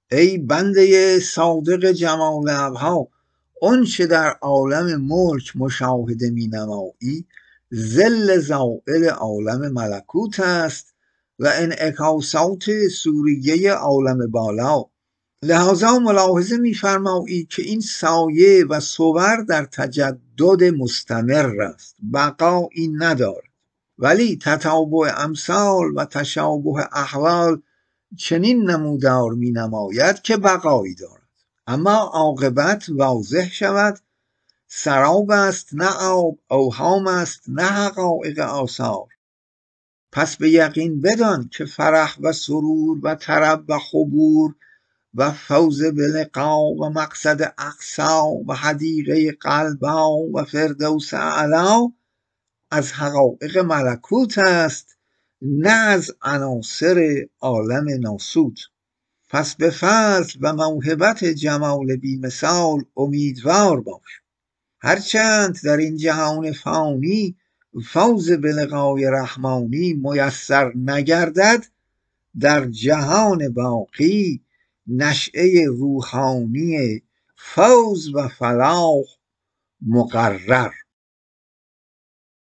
ای بنده صادق جمال ابها، آنچه در عالم ملک مشاهده می نمایی ظل زائل عالم ملکوت است و انعکاسات سوریه عالم بالا. لذا ملاحظه می‌فرمایی که این سایه و صور در تجدد مستمر است، بقایی ندارد، ولی تتابع امثال و تشابه احوال چنین نمودار می نماید که بقایی دارد. اما عاقبت واضح شود سراب است نه آب، اوهام است نه حقایق آثار. پس به یقین بدان که فرح و سرور و طرب و خبور و فوز بلقا و مقصد اقصا و حدیقه قلبا و فردوس اعلی از حقایق ملکوت است، نه از عناصر عالم ناسوت. پس به فضل و موهبت جمال بی مثال امیدوار باش. هرچند در این جهان فانی فوز به لقای رحمانی میسر نگردد، در جهان باقی نشأه روحانی فوز و فلاح مقرر.